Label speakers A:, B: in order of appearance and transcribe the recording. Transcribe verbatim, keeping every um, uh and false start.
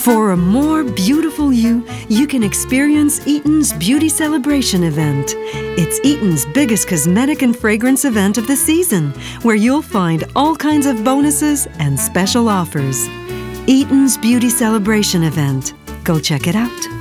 A: For a more beautiful you, you can experience Eaton's Beauty Celebration event. It's Eaton's biggest cosmetic and fragrance event of the season, where you'll find all kinds of bonuses and special offers. Eaton's Beauty Celebration event. Go check it out.